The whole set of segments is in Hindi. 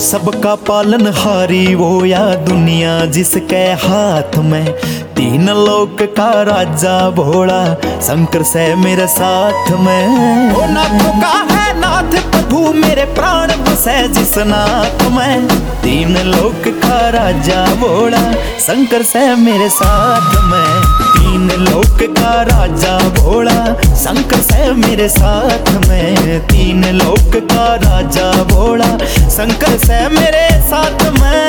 सबका पालनहारी वो या दुनिया जिसके हाथ में, तीन लोक का राजा भोला शंकर से मेरे साथ में। ओ नाथों का है नाथ प्रभु मेरे प्राण बसे जिस नाथ में, तीन लोक का राजा भोला शंकर से मेरे साथ में। तीन लोक का राजा भोला शंकर से मेरे साथ में। तीन लोक का राजा भोला शंकर से मेरे साथ में।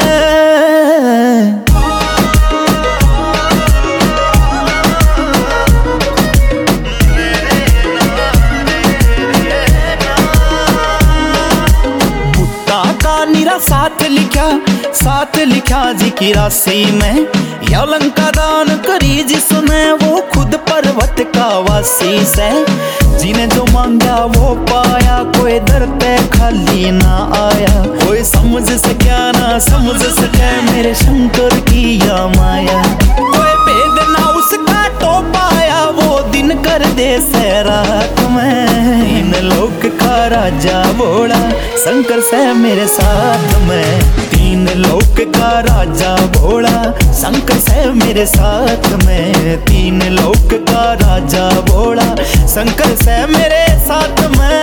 साथ लिखा जी की राशि में, या लंका दान करी जिसने वो खुद पर्वत का वासी से। जिन्हें जो मांगा वो पाया, कोई दर पे खाली ना आया। कोई समझ सके ना समझ सके मेरे शंकर की या माया। कोई भेद ना उसका तो पाया, वो दिन कर दे से रात में। तीन लोक का राजा भोला शंकर से मेरे साथ में। तीन लोक का राजा भोला शंकर से मेरे साथ में। तीन लोक का राजा भोला शंकर से मेरे साथ में।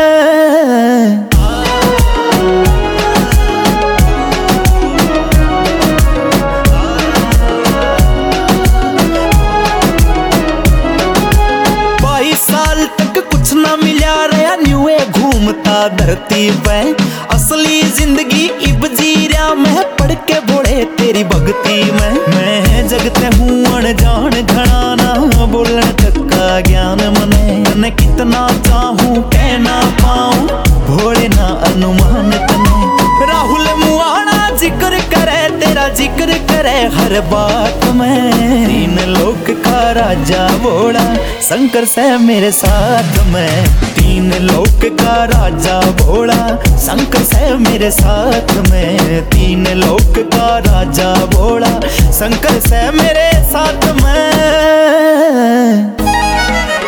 घूमता धरती पे असली जिंदगी इब जीरा मैं, पढ़ के बोले तेरी भक्ति में। मैं जगते हूँ अनजान घड़ाना, बोलने तक का ज्ञान मने कितना चाहूँ कह ना पाऊँ, भोले ना अनुमान तने। राहुल मुआना जिक्र करे तेरा जिक्र करे हर बात में। तीन लोक का राजा भोला शंकर से मेरे साथ में। तीन लोक का राजा भोला शंकर से मेरे साथ में। तीन लोक का राजा भोला शंकर से मेरे साथ में।